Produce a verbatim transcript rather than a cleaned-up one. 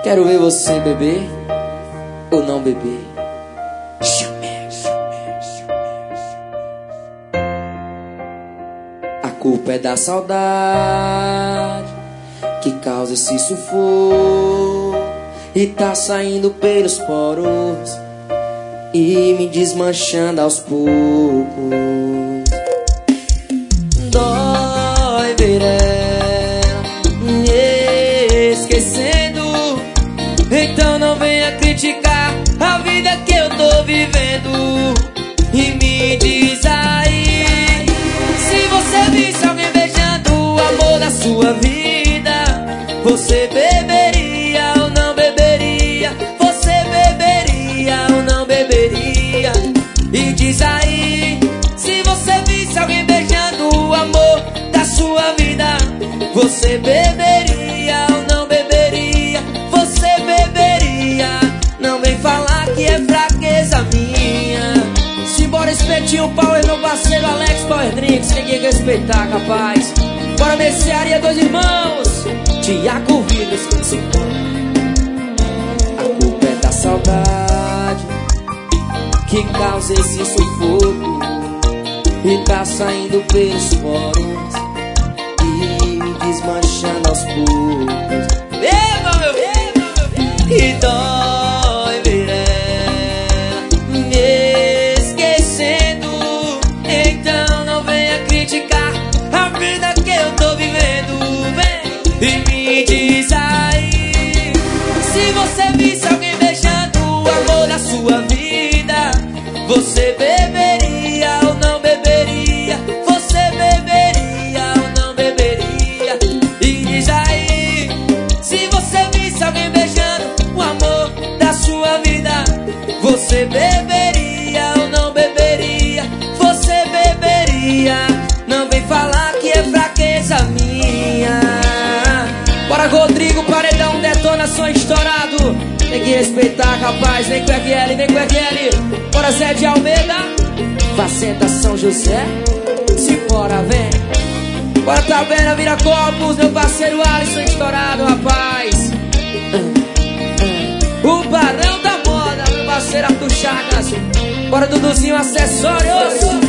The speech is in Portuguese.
Quero ver você beber ou não beber. A culpa é da saudade que causa esse sufoco e tá saindo pelos poros e me desmanchando aos poucos. Dói ver ela me esquecendo, então não venha criticar a vida que eu tô vivendo. E me diz aí, se você visse alguém beijando o amor da sua vida, você beberia ou não beberia? Você beberia ou não beberia? E diz aí, se você visse alguém beijando o amor da sua vida, você beberia ou não beberia? Você beberia? Não vem falar que é fraqueza minha. Simbora, espetinho, Power, meu parceiro Alex Power Drinks. Tem que respeitar, capaz. Bora mercearia, dois irmãos Tiago Vidas, se a culpa é da saudade que causa esse sufoco e tá saindo pelos poros e me desmanchando aos poucos. Beba, meu beba, e dói ver ela me esquecendo, então não venha criticar a vida que eu tô vivendo. Vem e me diz aí, se você visse alguém beijando o amor da sua vida, você beberia ou não beberia? Você beberia ou não beberia? E diz aí, se você visse alguém beijando o amor da sua vida, você beberia ou não beberia? Você beberia? Não vem falar que é fraqueza minha. Bora, Rodrigo, paredão, detonação estourado. Tem que respeitar, rapaz. Vem com a G L, vem com a G L. Bora, Zé de Almeida, Fazenda São José. Se bora, vem. Bora, Taverna, vira copos. Meu parceiro Alisson estourado, rapaz. O barão da moda, meu parceiro Arthur Chagas. Bora, Duduzinho, acessórios.